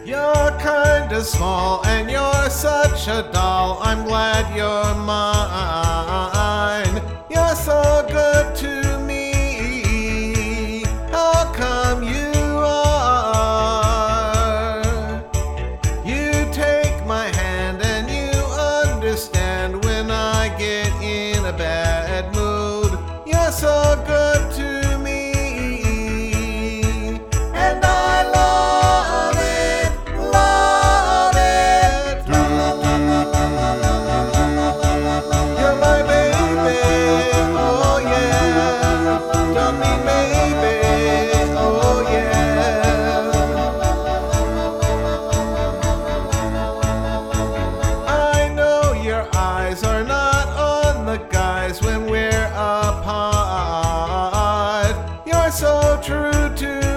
You're kinda small and you're such a doll. I'm glad you're mine. You're so good to me. How come you are? You take my hand and you understand when I get in a bad mood. You're so good to me. And I love it, love it. La la la la la la la la la la la la. You're my baby, oh yeah. Tell me maybe, oh yeah. I know your eyes are not on the guys when we're apart. You're so true to